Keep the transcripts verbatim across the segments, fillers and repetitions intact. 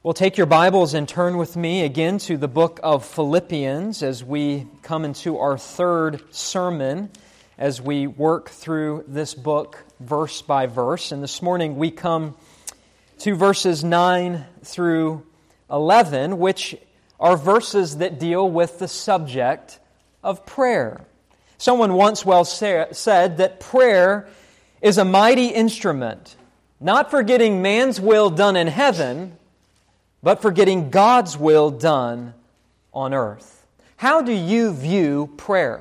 Well, take your Bibles and turn with me again to the book of Philippians as we come into our third sermon as we work through this book verse by verse. And this morning we come to verses nine through eleven, which are verses that deal with the subject of prayer. Someone once well sa- said that prayer is a mighty instrument, not for getting man's will done in heaven, but for getting God's will done on earth. How do you view prayer?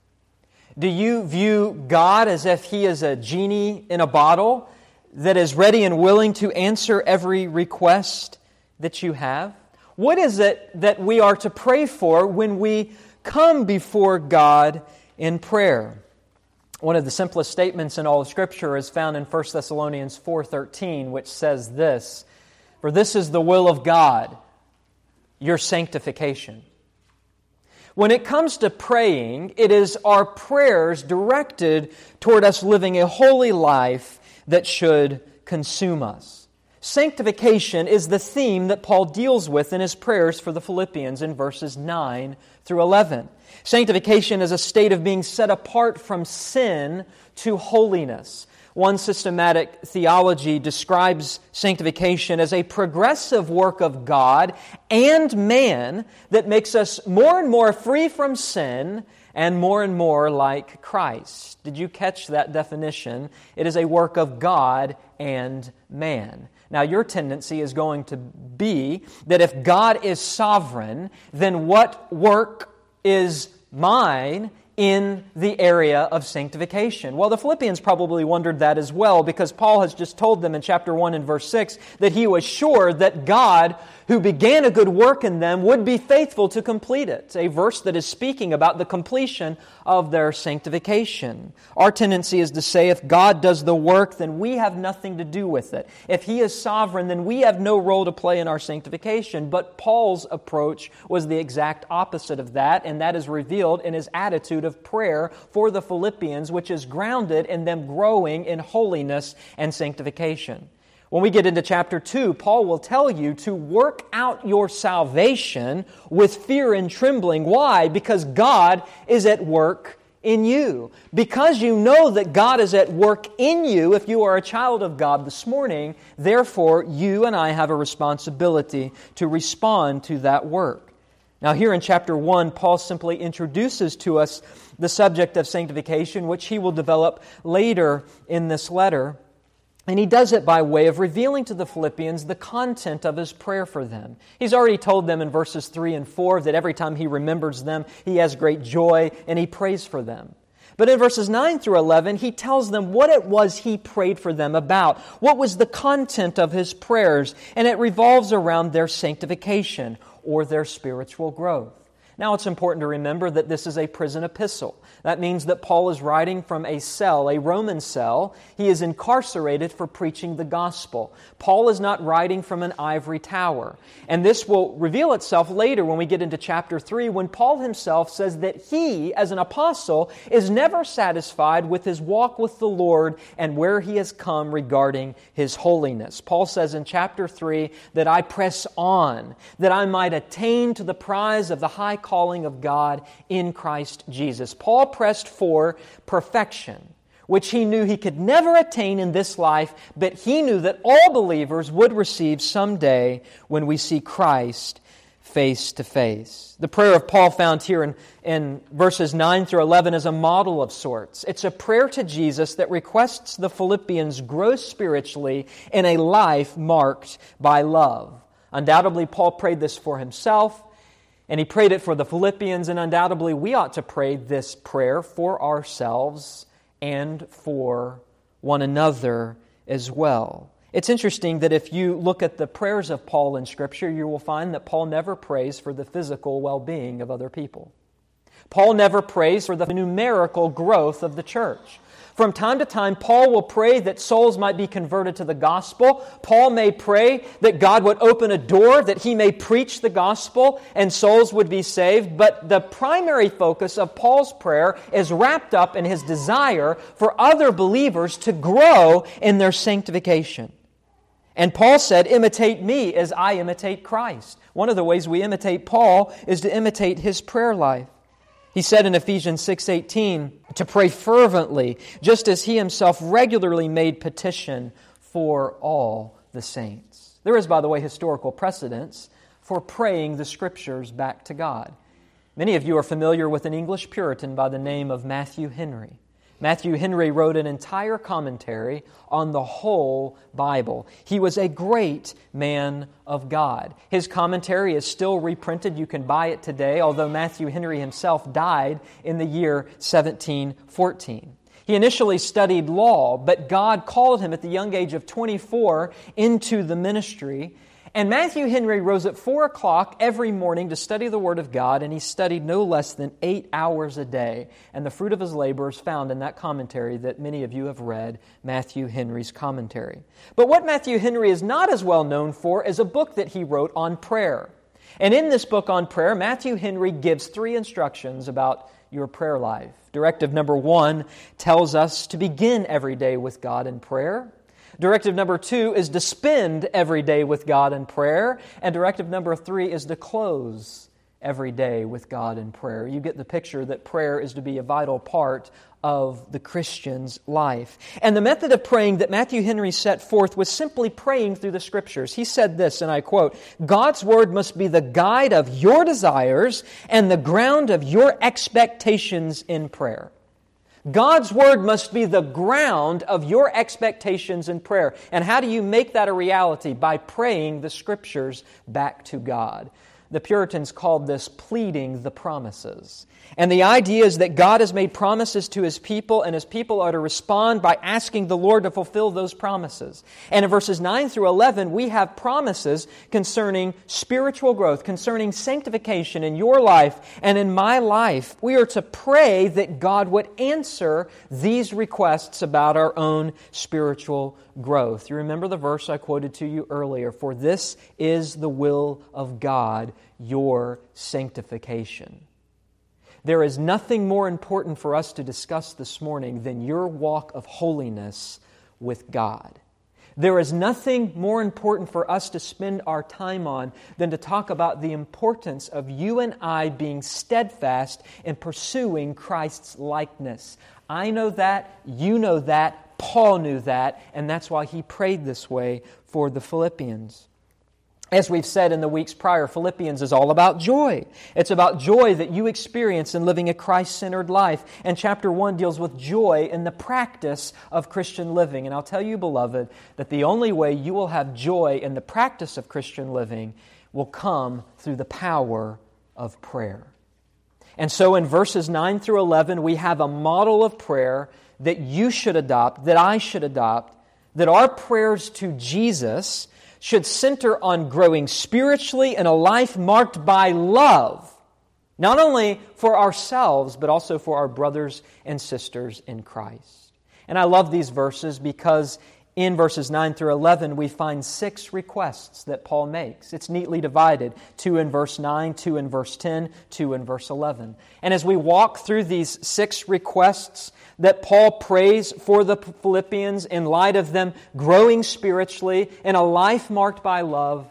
Do you view God as if He is a genie in a bottle that is ready and willing to answer every request that you have? What is it that we are to pray for when we come before God in prayer? One of the simplest statements in all of Scripture is found in First Thessalonians four thirteen, which says this: "For this is the will of God, your sanctification." When it comes to praying, it is our prayers directed toward us living a holy life that should consume us. Sanctification is the theme that Paul deals with in his prayers for the Philippians in verses nine through eleven. Sanctification is a state of being set apart from sin to holiness. One systematic theology describes sanctification as a progressive work of God and man that makes us more and more free from sin and more and more like Christ. Did you catch that definition? It is a work of God and man. Now, your tendency is going to be that if God is sovereign, then what work is mine in the area of sanctification? Well, the Philippians probably wondered that as well, because Paul has just told them in chapter one and verse six that he was sure that God, who began a good work in them, would be faithful to complete it. A verse that is speaking about the completion of their sanctification. Our tendency is to say if God does the work, then we have nothing to do with it. If He is sovereign, then we have no role to play in our sanctification. But Paul's approach was the exact opposite of that, and that is revealed in his attitude of prayer for the Philippians, which is grounded in them growing in holiness and sanctification. When we get into chapter two, Paul will tell you to work out your salvation with fear and trembling. Why? Because God is at work in you. Because you know that God is at work in you, if you are a child of God this morning, therefore you and I have a responsibility to respond to that work. Now here in chapter one, Paul simply introduces to us the subject of sanctification, which he will develop later in this letter. And he does it by way of revealing to the Philippians the content of his prayer for them. He's already told them in verses three and four that every time he remembers them, he has great joy and he prays for them. But in verses nine through eleven, he tells them what it was he prayed for them about. What was the content of his prayers? And it revolves around their sanctification or their spiritual growth. Now, it's important to remember that this is a prison epistle. That means that Paul is writing from a cell, a Roman cell. He is incarcerated for preaching the gospel. Paul is not writing from an ivory tower. And this will reveal itself later when we get into chapter three, when Paul himself says that he, as an apostle, is never satisfied with his walk with the Lord and where he has come regarding His holiness. Paul says in chapter three that I press on, that I might attain to the prize of the high calling of God in Christ Jesus. Paul pressed for perfection, which he knew he could never attain in this life, but he knew that all believers would receive someday when we see Christ face to face. The prayer of Paul found here in, in verses nine through eleven is a model of sorts. It's a prayer to Jesus that requests the Philippians grow spiritually in a life marked by love. Undoubtedly, Paul prayed this for himself, and he prayed it for the Philippians, and undoubtedly we ought to pray this prayer for ourselves and for one another as well. It's interesting that if you look at the prayers of Paul in Scripture, you will find that Paul never prays for the physical well-being of other people. Paul never prays for the numerical growth of the church. From time to time, Paul will pray that souls might be converted to the gospel. Paul may pray that God would open a door, that he may preach the gospel, and souls would be saved. But the primary focus of Paul's prayer is wrapped up in his desire for other believers to grow in their sanctification. And Paul said, imitate me as I imitate Christ. One of the ways we imitate Paul is to imitate his prayer life. He said in Ephesians six eighteen to pray fervently, just as he himself regularly made petition for all the saints. There is, by the way, historical precedence for praying the Scriptures back to God. Many of you are familiar with an English Puritan by the name of Matthew Henry. Matthew Henry wrote an entire commentary on the whole Bible. He was a great man of God. His commentary is still reprinted. You can buy it today, although Matthew Henry himself died in the year seventeen fourteen. He initially studied law, but God called him at the young age of twenty-four into the ministry. And Matthew Henry rose at four o'clock every morning to study the Word of God, and he studied no less than eight hours a day. And the fruit of his labor is found in that commentary that many of you have read, Matthew Henry's commentary. But what Matthew Henry is not as well known for is a book that he wrote on prayer. And in this book on prayer, Matthew Henry gives three instructions about your prayer life. Directive number one tells us to begin every day with God in prayer. Directive number two is to spend every day with God in prayer. And directive number three is to close every day with God in prayer. You get the picture that prayer is to be a vital part of the Christian's life. And the method of praying that Matthew Henry set forth was simply praying through the Scriptures. He said this, and I quote, "God's Word must be the guide of your desires and the ground of your expectations in prayer." God's Word must be the ground of your expectations in prayer. And how do you make that a reality? By praying the Scriptures back to God. The Puritans called this pleading the promises. And the idea is that God has made promises to His people, and His people are to respond by asking the Lord to fulfill those promises. And in verses nine through eleven, we have promises concerning spiritual growth, concerning sanctification in your life and in my life. We are to pray that God would answer these requests about our own spiritual growth. You remember the verse I quoted to you earlier, "For this is the will of God, your sanctification." There is nothing more important for us to discuss this morning than your walk of holiness with God. There is nothing more important for us to spend our time on than to talk about the importance of you and I being steadfast in pursuing Christ's likeness. I know that, you know that, Paul knew that, and that's why he prayed this way for the Philippians. As we've said in the weeks prior, Philippians is all about joy. It's about joy that you experience in living a Christ-centered life. And chapter one deals with joy in the practice of Christian living. And I'll tell you, beloved, that the only way you will have joy in the practice of Christian living will come through the power of prayer. And so in verses nine through eleven, we have a model of prayer that you should adopt, that I should adopt, that our prayers to Jesus should center on growing spiritually in a life marked by love, not only for ourselves, but also for our brothers and sisters in Christ. And I love these verses because in verses nine through eleven, we find six requests that Paul makes. It's neatly divided. Two in verse nine, two in verse ten, two in verse eleven. And as we walk through these six requests that Paul prays for the Philippians in light of them growing spiritually in a life marked by love,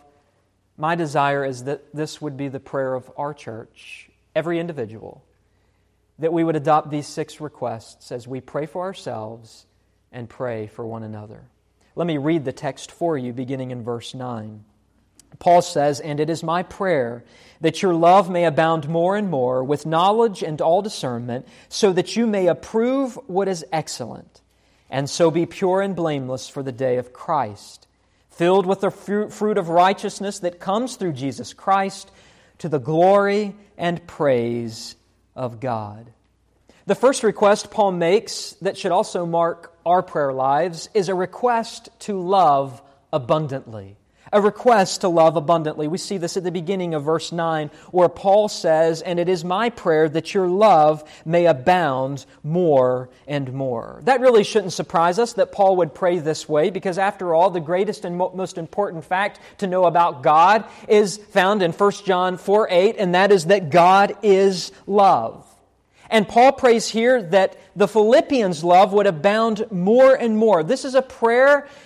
my desire is that this would be the prayer of our church, every individual, that we would adopt these six requests as we pray for ourselves and pray for one another. Let me read the text for you, beginning in verse nine. Paul says, "And it is my prayer that your love may abound more and more with knowledge and all discernment, so that you may approve what is excellent, and so be pure and blameless for the day of Christ, filled with the fruit of righteousness that comes through Jesus Christ, to the glory and praise of God." The first request Paul makes that should also mark our prayer lives is a request to love abundantly. A request to love abundantly. We see this at the beginning of verse nine, where Paul says, "And it is my prayer that your love may abound more and more." That really shouldn't surprise us that Paul would pray this way, because after all, the greatest and most important fact to know about God is found in First John four eight, and that is that God is love. And Paul prays here that the Philippians' love would abound more and more. This is a prayer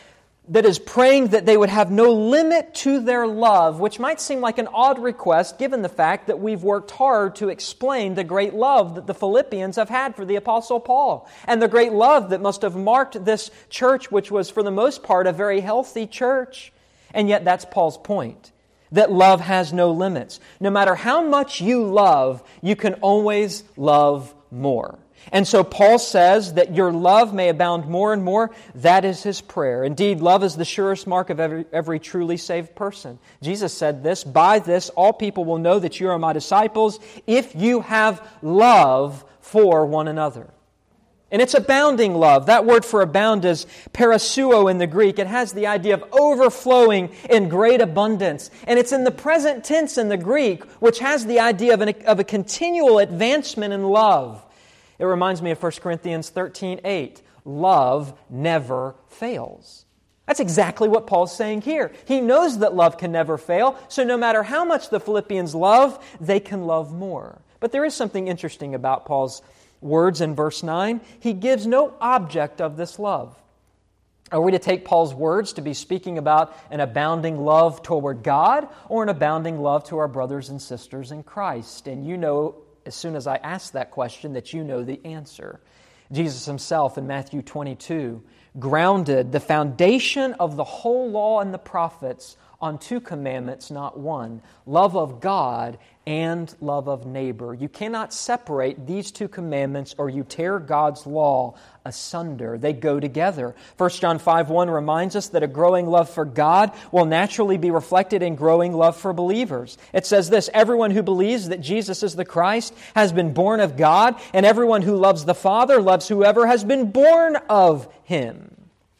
that is praying that they would have no limit to their love, which might seem like an odd request given the fact that we've worked hard to explain the great love that the Philippians have had for the Apostle Paul, and the great love that must have marked this church, which was for the most part a very healthy church. And yet that's Paul's point, that love has no limits. No matter how much you love, you can always love more. And so Paul says that your love may abound more and more. That is his prayer. Indeed, love is the surest mark of every, every truly saved person. Jesus said this, "By this all people will know that you are my disciples, if you have love for one another." And it's abounding love. That word for abound is parasuo in the Greek. It has the idea of overflowing in great abundance. And it's in the present tense in the Greek, which has the idea of, an, of a continual advancement in love. It reminds me of First Corinthians thirteen eight. Love never fails. That's exactly what Paul's saying here. He knows that love can never fail, so no matter how much the Philippians love, they can love more. But there is something interesting about Paul's words in verse nine. He gives no object of this love. Are we to take Paul's words to be speaking about an abounding love toward God or an abounding love to our brothers and sisters in Christ? And you know, as soon as I ask that question, that you know the answer. Jesus himself in Matthew twenty-two grounded the foundation of the whole law and the prophets on two commandments, not one: love of God and love of neighbor. You cannot separate these two commandments or you tear God's law asunder. They go together. First John five one reminds us that a growing love for God will naturally be reflected in growing love for believers. It says this, "Everyone who believes that Jesus is the Christ has been born of God, and everyone who loves the Father loves whoever has been born of Him."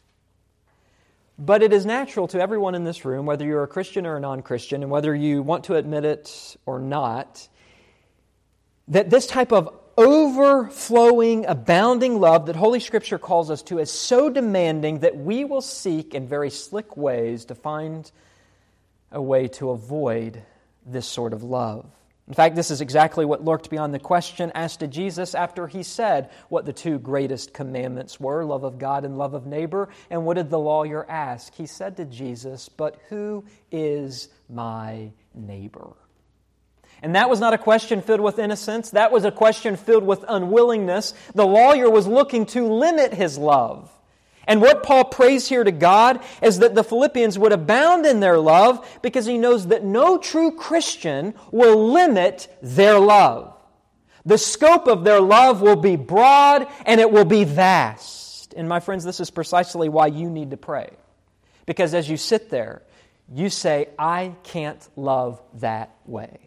But it is natural to everyone in this room, whether you're a Christian or a non-Christian, and whether you want to admit it or not, that this type of overflowing, abounding love that Holy Scripture calls us to is so demanding that we will seek in very slick ways to find a way to avoid this sort of love. In fact, this is exactly what lurked beyond the question asked to Jesus after He said what the two greatest commandments were, love of God and love of neighbor. And what did the lawyer ask? He said to Jesus, "But who is my neighbor?" And that was not a question filled with innocence. That was a question filled with unwillingness. The lawyer was looking to limit his love. And what Paul prays here to God is that the Philippians would abound in their love, because he knows that no true Christian will limit their love. The scope of their love will be broad and it will be vast. And my friends, this is precisely why you need to pray. Because as you sit there, you say, "I can't love that way."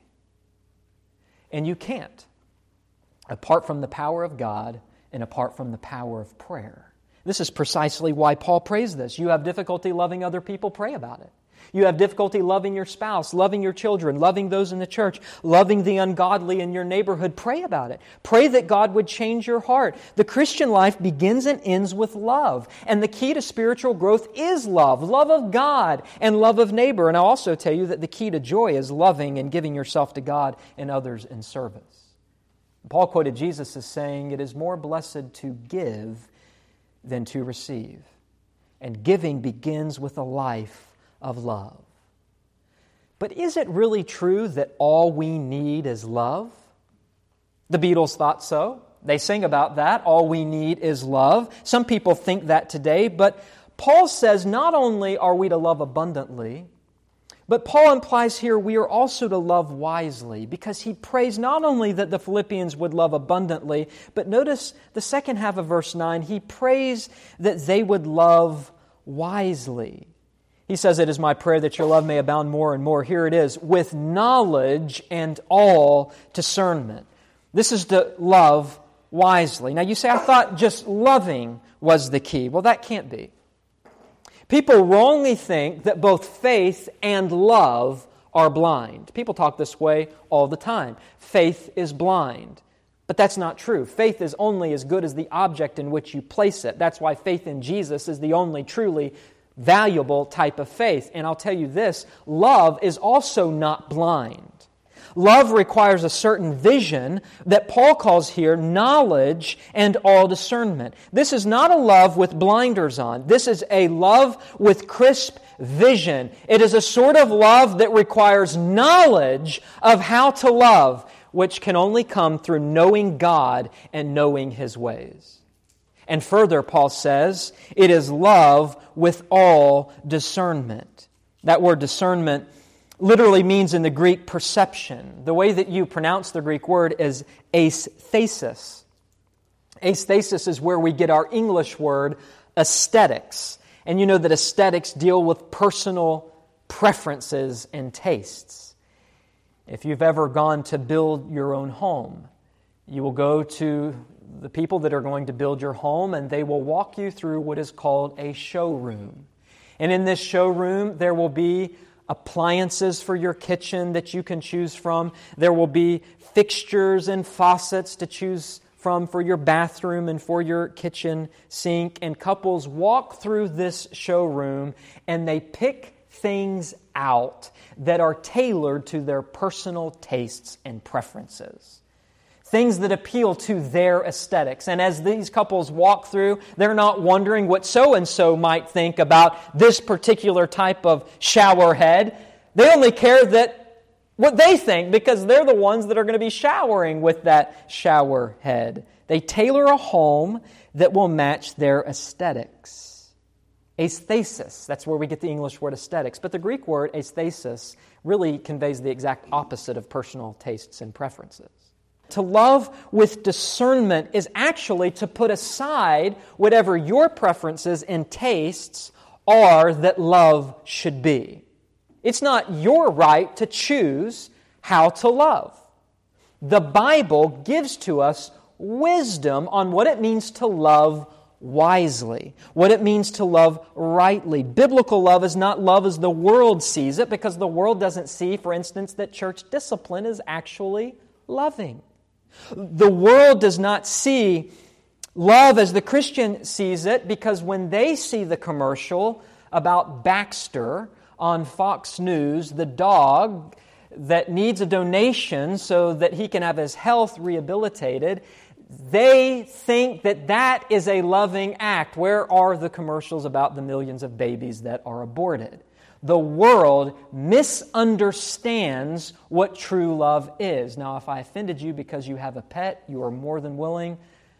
And you can't, apart from the power of God and apart from the power of prayer. This is precisely why Paul prays this. You have difficulty loving other people, pray about it. You have difficulty loving your spouse, loving your children, loving those in the church, loving the ungodly in your neighborhood, pray about it. Pray that God would change your heart. The Christian life begins and ends with love. And the key to spiritual growth is love. Love of God and love of neighbor. And I'll also tell you that the key to joy is loving and giving yourself to God and others in service. Paul quoted Jesus as saying, "It is more blessed to give than to receive." And giving begins with a life of love. But is it really true that all we need is love? The Beatles thought so. They sing about that. All we need is love. Some people think that today, but Paul says not only are we to love abundantly, but Paul implies here we are also to love wisely, because he prays not only that the Philippians would love abundantly, but notice the second half of verse nine, he prays that they would love wisely. He says, "It is my prayer that your love may abound more and more." Here it is, "with knowledge and all discernment." This is to love wisely. Now you say, "I thought just loving was the key." Well, that can't be. People wrongly think that both faith and love are blind. People talk this way all the time. Faith is blind. But that's not true. Faith is only as good as the object in which you place it. That's why faith in Jesus is the only truly valuable type of faith. And I'll tell you this, love is also not blind. Love requires a certain vision that Paul calls here knowledge and all discernment. This is not a love with blinders on. This is a love with crisp vision. It is a sort of love that requires knowledge of how to love, which can only come through knowing God and knowing His ways. And further, Paul says, it is love with all discernment. That word discernment literally means in the Greek perception. The way that you pronounce the Greek word is aesthesis. Aesthesis is where we get our English word aesthetics. And you know that aesthetics deal with personal preferences and tastes. If you've ever gone to build your own home, you will go to the people that are going to build your home, and they will walk you through what is called a showroom. And in this showroom, there will be appliances for your kitchen that you can choose from. There will be fixtures and faucets to choose from for your bathroom and for your kitchen sink. And couples walk through this showroom and they pick things out that are tailored to their personal tastes and preferences. Things that appeal to their aesthetics. And as these couples walk through, they're not wondering what so-and-so might think about this particular type of shower head. They only care that what they think, because they're the ones that are going to be showering with that shower head. They tailor a home that will match their aesthetics. Aesthesis, that's where we get the English word aesthetics. But the Greek word aesthesis really conveys the exact opposite of personal tastes and preferences. To love with discernment is actually to put aside whatever your preferences and tastes are that love should be. It's not your right to choose how to love. The Bible gives to us wisdom on what it means to love wisely, what it means to love rightly. Biblical love is not love as the world sees it, because the world doesn't see, for instance, that church discipline is actually loving. The world does not see love as the Christian sees it, because when they see the commercial about Baxter on Fox News, the dog that needs a donation so that he can have his health rehabilitated, they think that that is a loving act. Where are the commercials about the millions of babies that are aborted? The world misunderstands what true love is. Now, if I offended you because you have a pet, you are more than willing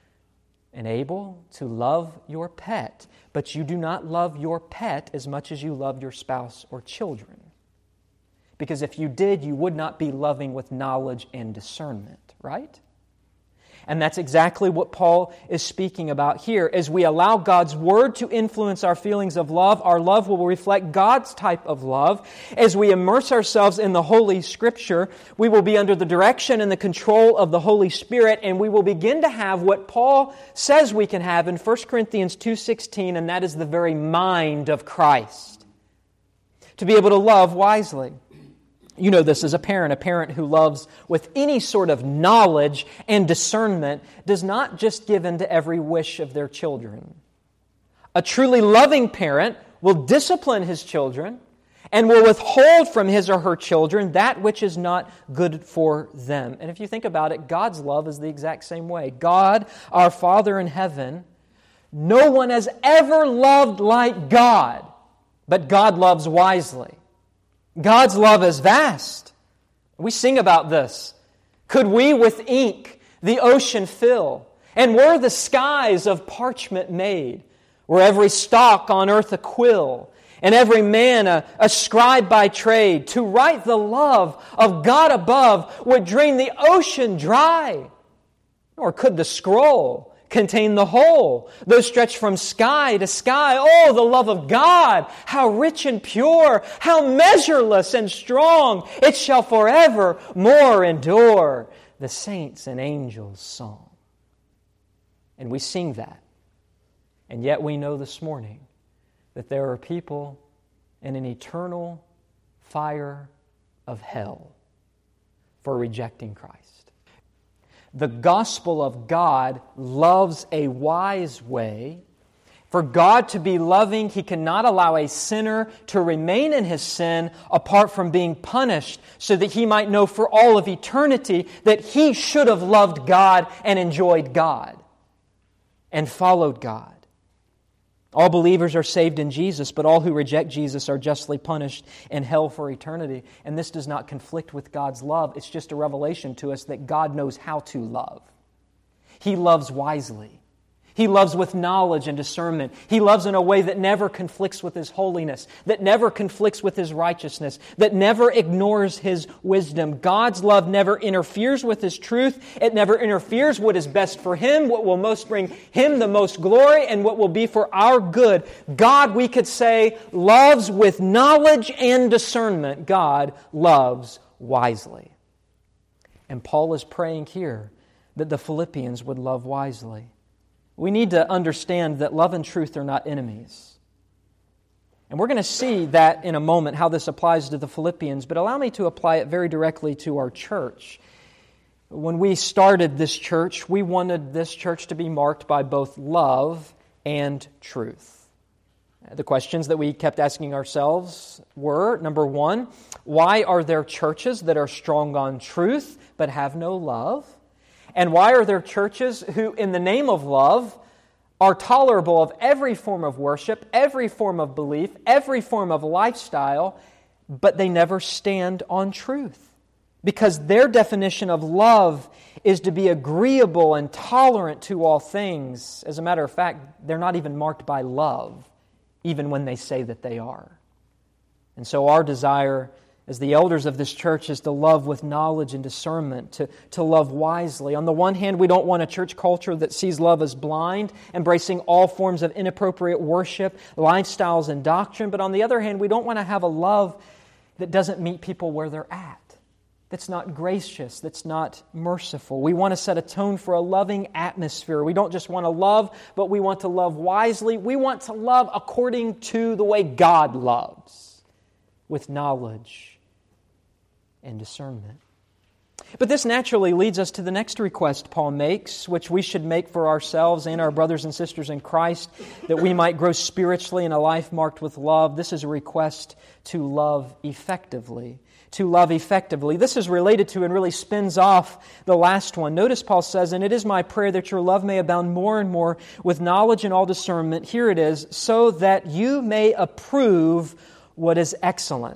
and able to love your pet. But you do not love your pet as much as you love your spouse or children. Because if you did, you would not be loving with knowledge and discernment, right? And that's exactly what Paul is speaking about here. As we allow God's Word to influence our feelings of love, our love will reflect God's type of love. As we immerse ourselves in the Holy Scripture, we will be under the direction and the control of the Holy Spirit, and we will begin to have what Paul says we can have in First Corinthians two sixteen, and that is the very mind of Christ. To be able to love wisely. You know this as a parent. A parent who loves with any sort of knowledge and discernment does not just give in to every wish of their children. A truly loving parent will discipline his children and will withhold from his or her children that which is not good for them. And if you think about it, God's love is the exact same way. God, our Father in heaven, no one has ever loved like God, but God loves wisely. God's love is vast. We sing about this. Could we with ink the ocean fill? And were the skies of parchment made? Were every stalk on earth a quill? And every man a, a scribe by trade? To write the love of God above would drain the ocean dry. Or could the scroll contain the whole, though stretched from sky to sky? Oh, the love of God, how rich and pure, how measureless and strong, it shall forever more endure. The saints and angels' song. And we sing that. And yet we know this morning that there are people in an eternal fire of hell for rejecting Christ. The gospel of God loves a wise way For God to be loving, He cannot allow a sinner to remain in his sin apart from being punished, so that he might know for all of eternity that he should have loved God and enjoyed God and followed God. All believers are saved in Jesus, but all who reject Jesus are justly punished in hell for eternity. And this does not conflict with God's love. It's just a revelation to us that God knows how to love. He loves wisely. He loves with knowledge and discernment. He loves in a way that never conflicts with His holiness, that never conflicts with His righteousness, that never ignores His wisdom. God's love never interferes with His truth. It never interferes what is best for Him, what will most bring Him the most glory, and what will be for our good. God, we could say, loves with knowledge and discernment. God loves wisely. And Paul is praying here that the Philippians would love wisely. We need to understand that love and truth are not enemies. And we're going to see that in a moment, how this applies to the Philippians, but allow me to apply it very directly to our church. When we started this church, we wanted this church to be marked by both love and truth. The questions that we kept asking ourselves were, number one, why are there churches that are strong on truth but have no love? And why are there churches who, in the name of love, are tolerable of every form of worship, every form of belief, every form of lifestyle, but they never stand on truth? Because their definition of love is to be agreeable and tolerant to all things. As a matter of fact, they're not even marked by love, even when they say that they are. And so our desire as the elders of this church is to love with knowledge and discernment, to, to love wisely. On the one hand, we don't want a church culture that sees love as blind, embracing all forms of inappropriate worship, lifestyles, and doctrine. But on the other hand, we don't want to have a love that doesn't meet people where they're at, that's not gracious, that's not merciful. We want to set a tone for a loving atmosphere. We don't just want to love, but we want to love wisely. We want to love according to the way God loves, with knowledge and discernment. But this naturally leads us to the next request Paul makes, which we should make for ourselves and our brothers and sisters in Christ, that we might grow spiritually in a life marked with love. This is a request to love effectively. To love effectively. This is related to and really spins off the last one. Notice Paul says, "And it is my prayer that your love may abound more and more with knowledge and all discernment." Here it is, "so that you may approve what is excellent."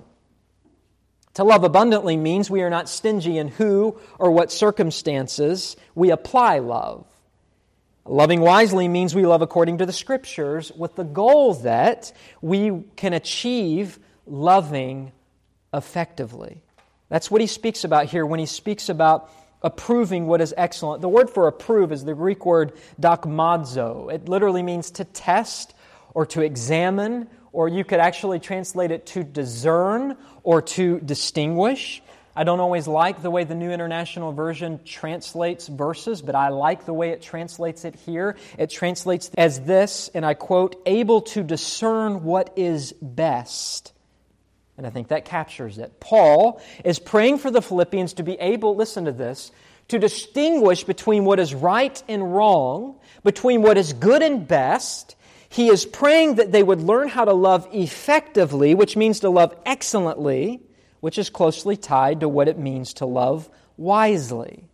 To love abundantly means we are not stingy in who or what circumstances we apply love. Loving wisely means we love according to the Scriptures with the goal that we can achieve loving effectively. That's what he speaks about here when he speaks about approving what is excellent. The word for approve is the Greek word dokmazo. It literally means to test or to examine, or you could actually translate it to discern or to distinguish. I don't always like the way the New International Version translates verses, but I like the way it translates it here. It translates as this, and I quote, "able to discern what is best." And I think that captures it. Paul is praying for the Philippians to be able, listen to this, to distinguish between what is right and wrong, between what is good and best. He is praying that they would learn how to love effectively, which means to love excellently, which is closely tied to what it means to love wisely.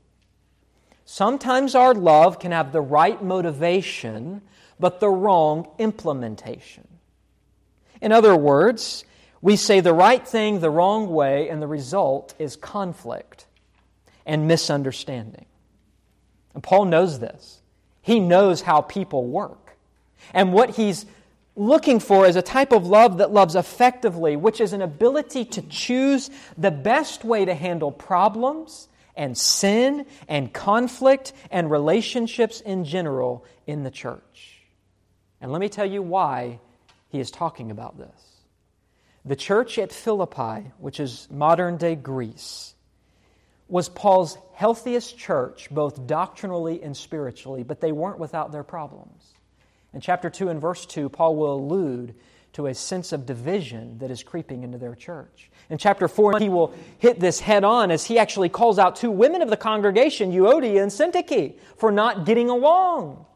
Sometimes our love can have the right motivation, but the wrong implementation. In other words, we say the right thing the wrong way, and the result is conflict and misunderstanding. And Paul knows this. He knows how people work. And what he's looking for is a type of love that loves effectively, which is an ability to choose the best way to handle problems and sin and conflict and relationships in general in the church. And let me tell you why he is talking about this. The church at Philippi, which is modern-day Greece, was Paul's healthiest church, both doctrinally and spiritually, but they weren't without their problems. In chapter two and verse two, Paul will allude to a sense of division that is creeping into their church. In chapter four, he will hit this head on as he actually calls out two women of the congregation, Euodia and Syntyche, for not getting along.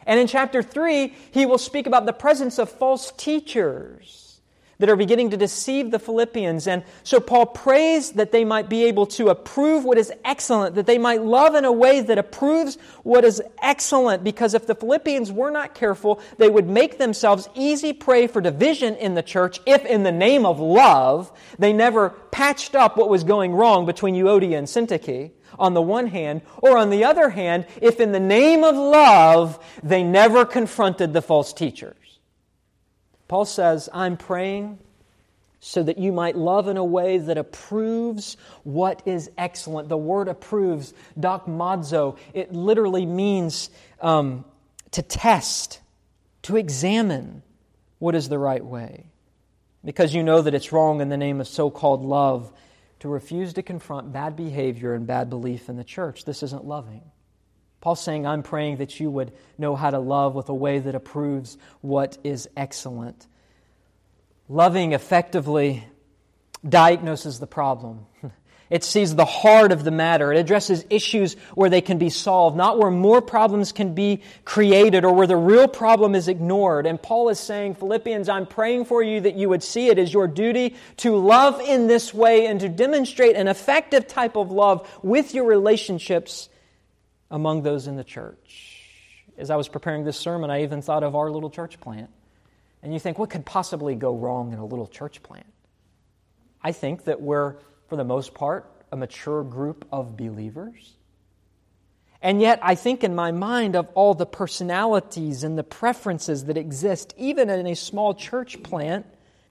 And in chapter three, he will speak about the presence of false teachers that are beginning to deceive the Philippians. And so Paul prays that they might be able to approve what is excellent, that they might love in a way that approves what is excellent. Because if the Philippians were not careful, they would make themselves easy prey for division in the church if in the name of love, they never patched up what was going wrong between Euodia and Syntyche on the one hand, or on the other hand, if in the name of love, they never confronted the false teachers. Paul says, I'm praying so that you might love in a way that approves what is excellent. The word approves, dokmazo, it literally means um, to test, to examine what is the right way. Because you know that it's wrong in the name of so-called love to refuse to confront bad behavior and bad belief in the church. This isn't loving. Paul's saying, I'm praying that you would know how to love with a way that approves what is excellent. Loving effectively diagnoses the problem. It sees the heart of the matter. It addresses issues where they can be solved, not where more problems can be created or where the real problem is ignored. And Paul is saying, Philippians, I'm praying for you that you would see it as your duty to love in this way and to demonstrate an effective type of love with your relationships among those in the church. As I was preparing this sermon, I even thought of our little church plant. And you think, what could possibly go wrong in a little church plant? I think that we're, for the most part, a mature group of believers. And yet, I think in my mind of all the personalities and the preferences that exist, even in a small church plant,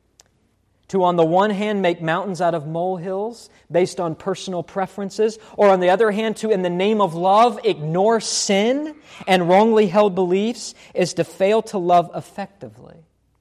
to on the one hand make mountains out of molehills based on personal preferences, or on the other hand to, in the name of love, ignore sin and wrongly held beliefs, is to fail to love effectively.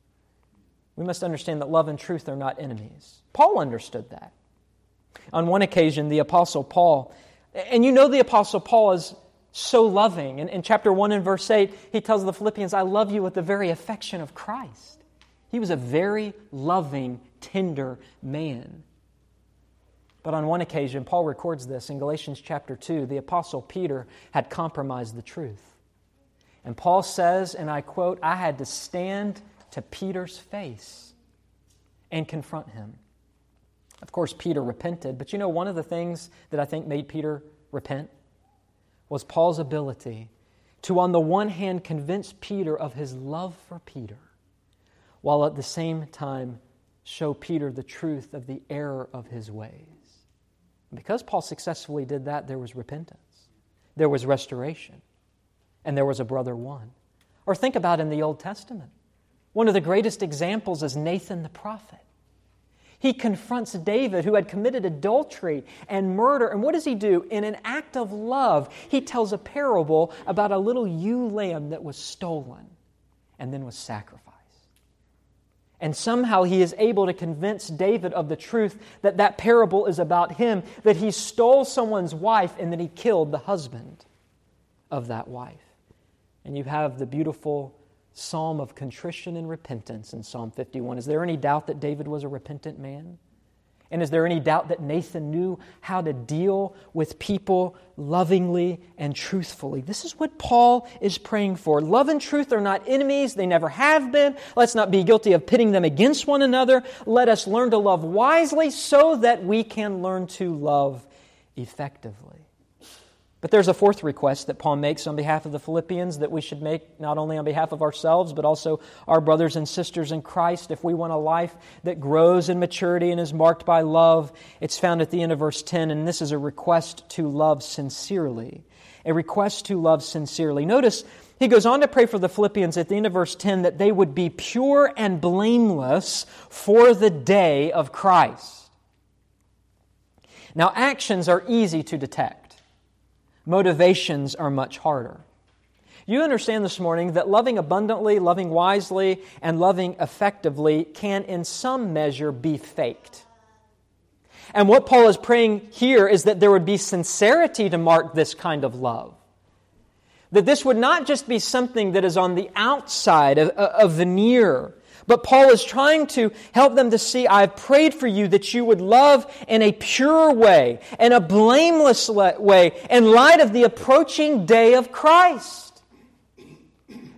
We must understand that love and truth are not enemies. Paul understood that. On one occasion, the Apostle Paul, and you know the Apostle Paul is so loving. In, in chapter one and verse eight, he tells the Philippians, I love you with the very affection of Christ. He was a very loving, tender man. But on one occasion, Paul records this in Galatians chapter two, the Apostle Peter had compromised the truth. And Paul says, and I quote, I had to stand to Peter's face and confront him. Of course, Peter repented, but you know, one of the things that I think made Peter repent was Paul's ability to, on the one hand, convince Peter of his love for Peter, while at the same time show Peter the truth of the error of his ways. Because Paul successfully did that, there was repentance, there was restoration, and there was a brother won. Or think about in the Old Testament. One of the greatest examples is Nathan the prophet. He confronts David, who had committed adultery and murder. And what does he do? In an act of love, he tells a parable about a little ewe lamb that was stolen and then was sacrificed. And somehow he is able to convince David of the truth that that parable is about him, that he stole someone's wife and that he killed the husband of that wife. And you have the beautiful psalm of contrition and repentance in Psalm fifty-one. Is there any doubt that David was a repentant man? And is there any doubt that Nathan knew how to deal with people lovingly and truthfully? This is what Paul is praying for. Love and truth are not enemies. They never have been. Let's not be guilty of pitting them against one another. Let us learn to love wisely so that we can learn to love effectively. But there's a fourth request that Paul makes on behalf of the Philippians that we should make not only on behalf of ourselves, but also our brothers and sisters in Christ. If we want a life that grows in maturity and is marked by love, it's found at the end of verse ten, and this is a request to love sincerely. A request to love sincerely. Notice he goes on to pray for the Philippians at the end of verse ten that they would be pure and blameless for the day of Christ. Now, actions are easy to detect. Motivations are much harder. You understand this morning that loving abundantly, loving wisely, and loving effectively can in some measure be faked. And what Paul is praying here is that there would be sincerity to mark this kind of love. That this would not just be something that is on the outside, a, a veneer. But Paul is trying to help them to see, I've prayed for you that you would love in a pure way, in a blameless way, in light of the approaching day of Christ.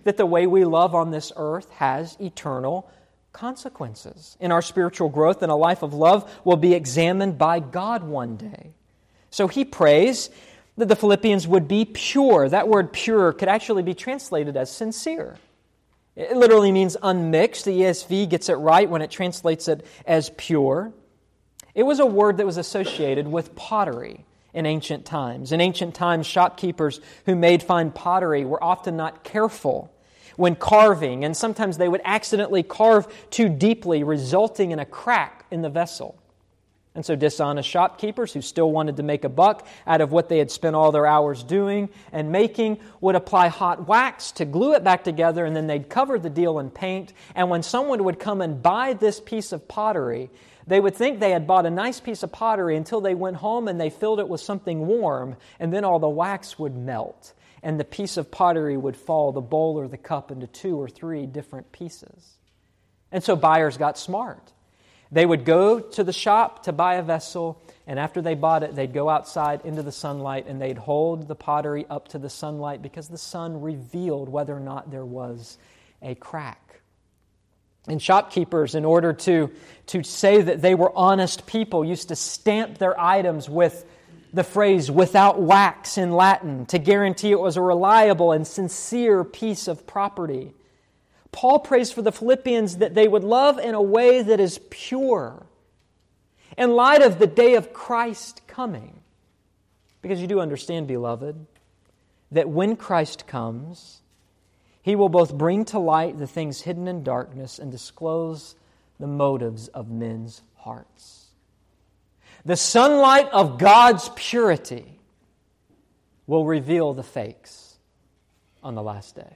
that the way we love on this earth has eternal consequences. And our spiritual growth and a life of love will be examined by God one day. So he prays that the Philippians would be pure. That word pure could actually be translated as sincere. It literally means unmixed. The E S V gets it right when it translates it as pure. It was a word that was associated with pottery in ancient times. In ancient times, shopkeepers who made fine pottery were often not careful when carving, and sometimes they would accidentally carve too deeply, resulting in a crack in the vessel. And so dishonest shopkeepers who still wanted to make a buck out of what they had spent all their hours doing and making would apply hot wax to glue it back together, and then they'd cover the deal in paint. And when someone would come and buy this piece of pottery, they would think they had bought a nice piece of pottery until they went home and they filled it with something warm, and then all the wax would melt, and the piece of pottery would fall, the bowl or the cup, into two or three different pieces. And so buyers got smart. They would go to the shop to buy a vessel, and after they bought it, they'd go outside into the sunlight and they'd hold the pottery up to the sunlight because the sun revealed whether or not there was a crack. And shopkeepers, in order to, to say that they were honest people, used to stamp their items with the phrase "without wax" in Latin to guarantee it was a reliable and sincere piece of property. Paul prays for the Philippians that they would love in a way that is pure in light of the day of Christ coming. Because you do understand, beloved, that when Christ comes, He will both bring to light the things hidden in darkness and disclose the motives of men's hearts. The sunlight of God's purity will reveal the fakes on the last day.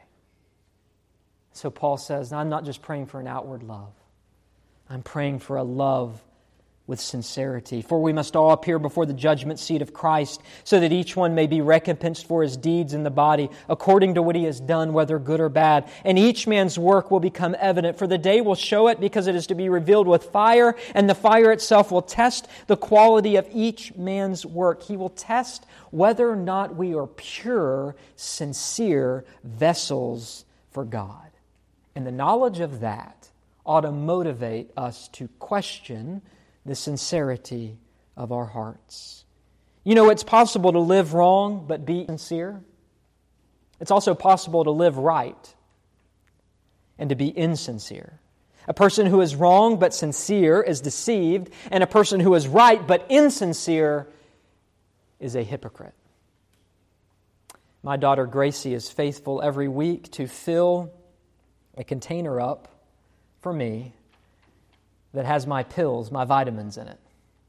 So Paul says, I'm not just praying for an outward love. I'm praying for a love with sincerity. For we must all appear before the judgment seat of Christ, so that each one may be recompensed for his deeds in the body, according to what he has done, whether good or bad. And each man's work will become evident, for the day will show it, because it is to be revealed with fire, and the fire itself will test the quality of each man's work. He will test whether or not we are pure, sincere vessels for God. And the knowledge of that ought to motivate us to question the sincerity of our hearts. You know, it's possible to live wrong but be sincere. It's also possible to live right and to be insincere. A person who is wrong but sincere is deceived, and a person who is right but insincere is a hypocrite. My daughter Gracie is faithful every week to fill a container up for me that has my pills, my vitamins in it.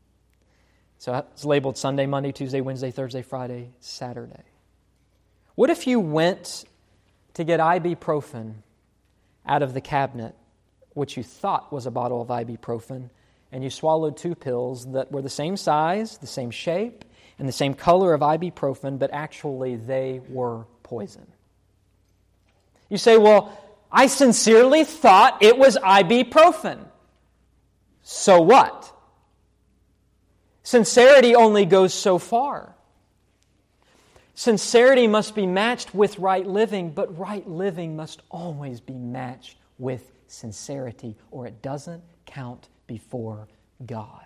So it's labeled Sunday, Monday, Tuesday, Wednesday, Thursday, Friday, Saturday. What if you went to get ibuprofen out of the cabinet, which you thought was a bottle of ibuprofen, and you swallowed two pills that were the same size, the same shape, and the same color of ibuprofen, but actually they were poison? You say, well, I sincerely thought it was ibuprofen. So what? Sincerity only goes so far. Sincerity must be matched with right living, but right living must always be matched with sincerity, or it doesn't count before God.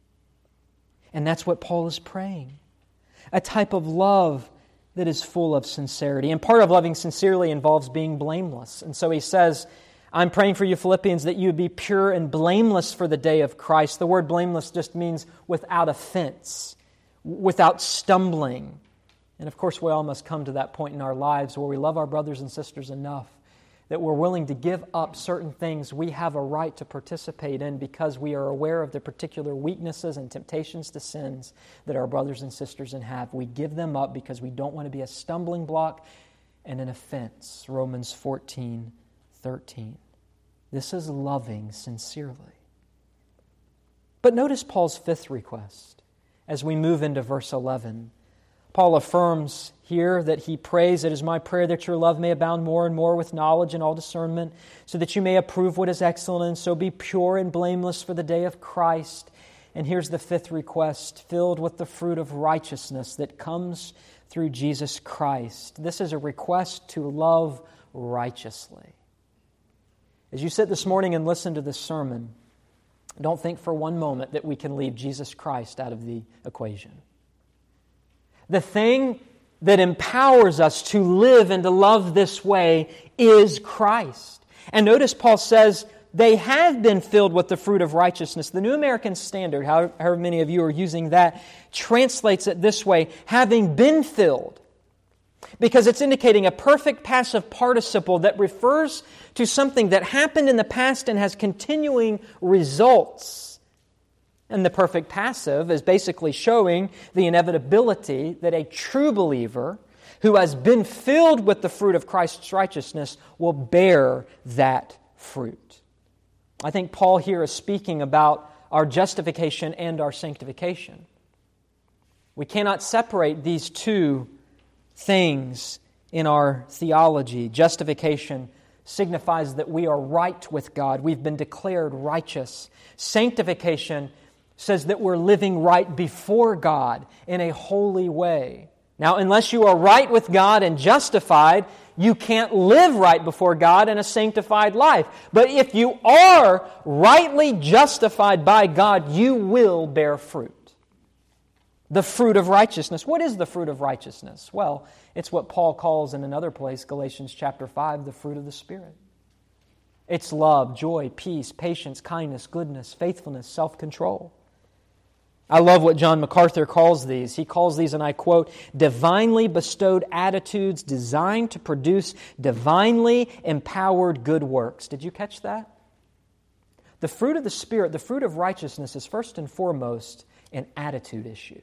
And that's what Paul is praying. A type of love that is full of sincerity. And part of loving sincerely involves being blameless. And so he says, I'm praying for you, Philippians, that you would be pure and blameless for the day of Christ. The word blameless just means without offense, without stumbling. And of course, we all must come to that point in our lives where we love our brothers and sisters enough that we're willing to give up certain things we have a right to participate in because we are aware of the particular weaknesses and temptations to sins that our brothers and sisters have. We give them up because we don't want to be a stumbling block and an offense. Romans fourteen thirteen. This is loving sincerely. But notice Paul's fifth request as we move into verse eleven. Paul affirms here that he prays, "It is my prayer that your love may abound more and more with knowledge and all discernment, so that you may approve what is excellent, and so be pure and blameless for the day of Christ." And here's the fifth request, filled with the fruit of righteousness that comes through Jesus Christ. This is a request to love righteously. As you sit this morning and listen to this sermon, don't think for one moment that we can leave Jesus Christ out of the equation. The thing that empowers us to live and to love this way is Christ. And notice Paul says, they have been filled with the fruit of righteousness. The New American Standard, however many of you are using that, translates it this way, having been filled. Because it's indicating a perfect passive participle that refers to something that happened in the past and has continuing results. And the perfect passive is basically showing the inevitability that a true believer who has been filled with the fruit of Christ's righteousness will bear that fruit. I think Paul here is speaking about our justification and our sanctification. We cannot separate these two things in our theology. Justification signifies that we are right with God. We've been declared righteous. Sanctification says that we're living right before God in a holy way. Now, unless you are right with God and justified, you can't live right before God in a sanctified life. But if you are rightly justified by God, you will bear fruit. The fruit of righteousness. What is the fruit of righteousness? Well, it's what Paul calls in another place, Galatians chapter five, the fruit of the Spirit. It's love, joy, peace, patience, kindness, goodness, faithfulness, self-control. I love what John MacArthur calls these. He calls these, and I quote, divinely bestowed attitudes designed to produce divinely empowered good works. Did you catch that? The fruit of the Spirit, the fruit of righteousness, is first and foremost an attitude issue.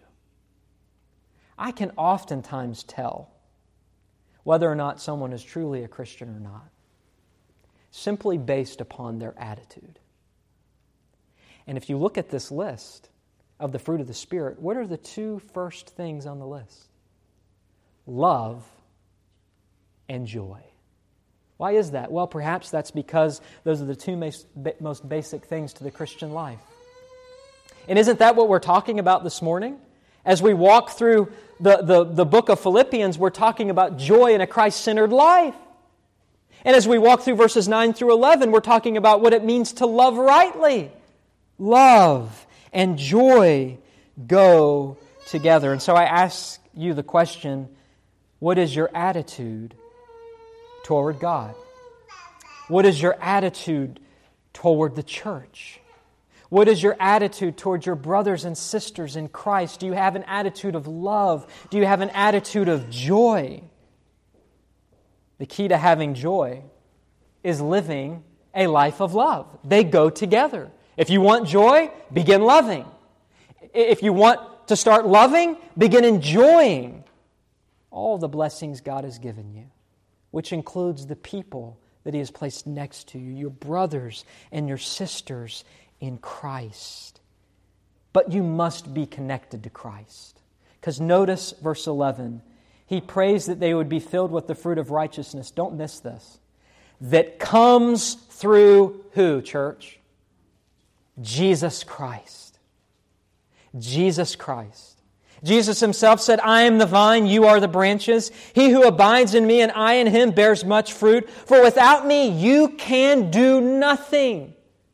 I can oftentimes tell whether or not someone is truly a Christian or not, simply based upon their attitude. And if you look at this list of the fruit of the Spirit, what are the two first things on the list? Love and joy. Why is that? Well, perhaps that's because those are the two most basic things to the Christian life. And isn't that what we're talking about this morning? As we walk through the, the, the book of Philippians, we're talking about joy in a Christ-centered life. And as we walk through verses nine through eleven, we're talking about what it means to love rightly. Love and joy go together. And so I ask you the question, what is your attitude toward God? What is your attitude toward the church? What is your attitude toward your brothers and sisters in Christ? Do you have an attitude of love? Do you have an attitude of joy? The key to having joy is living a life of love. They go together. If you want joy, begin loving. If you want to start loving, begin enjoying all the blessings God has given you, which includes the people that He has placed next to you, your brothers and your sisters in Christ. But you must be connected to Christ. Because notice verse eleven. He prays that they would be filled with the fruit of righteousness. Don't miss this. That comes through who, church? Jesus Christ. Jesus Christ. Jesus Himself said, I am the vine, you are the branches. He who abides in me and I in him bears much fruit. For without me you can do nothing.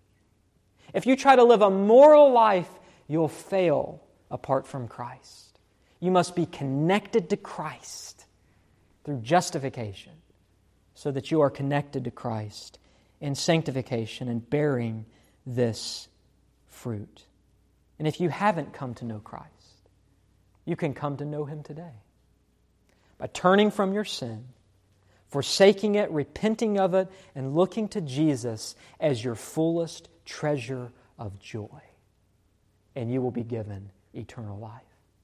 If you try to live a moral life, you'll fail apart from Christ. You must be connected to Christ through justification so that you are connected to Christ in sanctification and bearing this fruit. And if you haven't come to know Christ, you can come to know Him today by turning from your sin, forsaking it, repenting of it, and looking to Jesus as your fullest treasure of joy. And you will be given eternal life.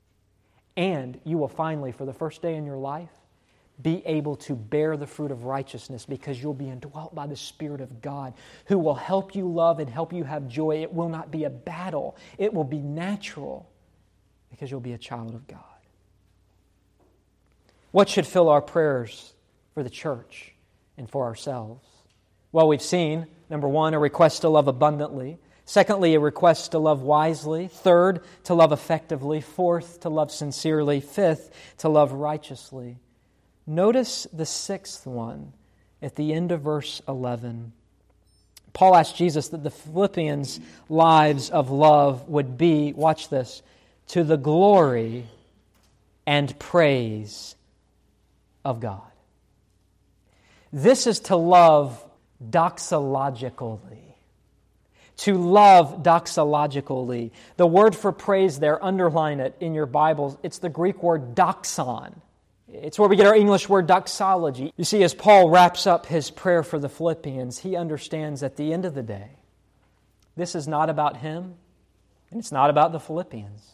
And you will finally, for the first day in your life, be able to bear the fruit of righteousness because you'll be indwelt by the Spirit of God who will help you love and help you have joy. It will not be a battle. It will be natural because you'll be a child of God. What should fill our prayers for the church and for ourselves? Well, we've seen, number one, a request to love abundantly. Secondly, a request to love wisely. Third, to love effectively. Fourth, to love sincerely. Fifth, to love righteously. Notice the sixth one, at the end of verse eleven, Paul asked Jesus that the Philippians' lives of love would be, watch this, to the glory and praise of God. This is to love doxologically. To love doxologically. The word for praise there, underline it in your Bibles, it's the Greek word doxon. It's where we get our English word doxology. You see, as Paul wraps up his prayer for the Philippians, he understands at the end of the day, this is not about him, and it's not about the Philippians.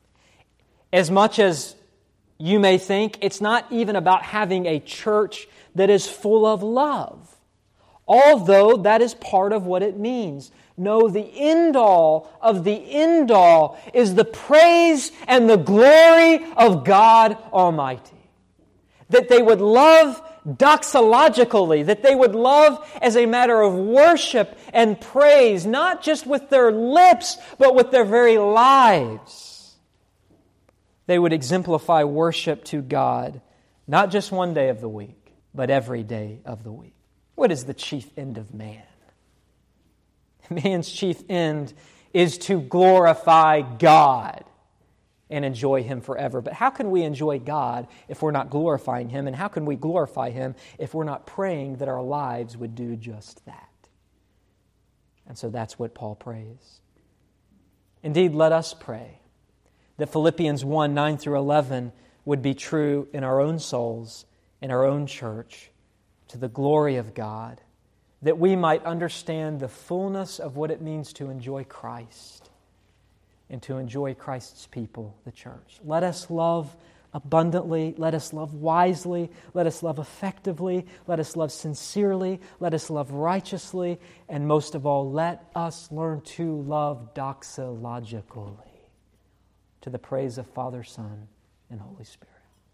As much as you may think, it's not even about having a church that is full of love, although that is part of what it means. No, the end-all of the end-all is the praise and the glory of God Almighty. That they would love doxologically, that they would love as a matter of worship and praise, not just with their lips, but with their very lives. They would exemplify worship to God, not just one day of the week, but every day of the week. What is the chief end of man? Man's chief end is to glorify God and enjoy Him forever. But how can we enjoy God if we're not glorifying Him? And how can we glorify Him if we're not praying that our lives would do just that? And so that's what Paul prays. Indeed, let us pray that Philippians one, nine through eleven would be true in our own souls, in our own church, to the glory of God, that we might understand the fullness of what it means to enjoy Christ and to enjoy Christ's people, the church. Let us love abundantly. Let us love wisely. Let us love effectively. Let us love sincerely. Let us love righteously. And most of all, let us learn to love doxologically, to the praise of Father, Son, and Holy Spirit.